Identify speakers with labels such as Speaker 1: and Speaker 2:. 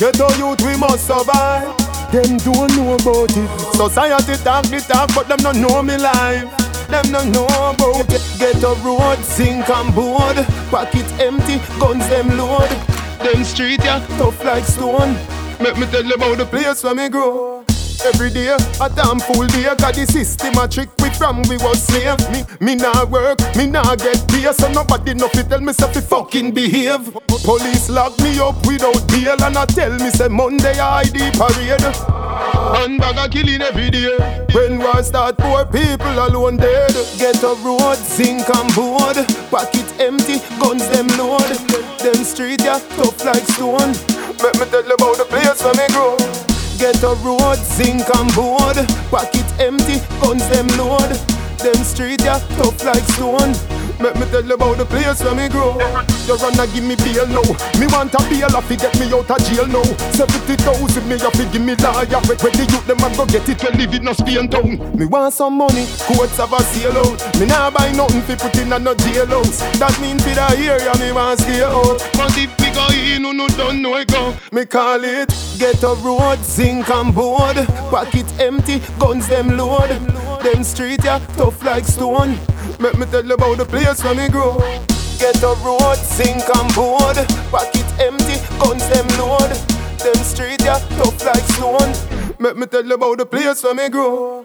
Speaker 1: Ghetto youth, we must survive. Them don't know about it. Society talk the talk, but them don't know me life. Them don't know about it. Ghetto road, sink and board. Pocket empty, guns them load. Them street, yeah, tough like stone. Make me tell you about the place where me grow. Every day, a damn full day. Cause the system a trick we from we was slave. Me nah work, me nah get pay. So nobody no fi tell me say fi fucking behave. Police lock me up without bail. And I tell me say Monday I ID parade. And bag a killing every day. When war start, poor people alone dead. Get a road, zinc and board. Pocket empty, guns them load. Them street yeah, tough like stone. Let me tell you about the place where me grow. Get a road, zinc and board. Pocket empty, guns them load. Them street yeah, tough like stone. Let me tell you about the place where me grow. You run and give me bail now. Me want a bail off to get me out of jail now. 70,000 me have to give me lawyer. Where the youth them a go get it when live in a Spain town. Me want some money, courts have a sale out. Me nah buy nothing fi put in a no jailhouse. That mean for the area me want stay out. But if we go in, no don't know it go. Me call it get a road, zinc and board. Pocket empty, guns them load. Them street yeah, tough like stone. Let me tell you about the place where me grow. Get a road, zinc and board. Pocket empty, guns them load. Them street yeah, tough like stone. Let me tell you about the place where me grow.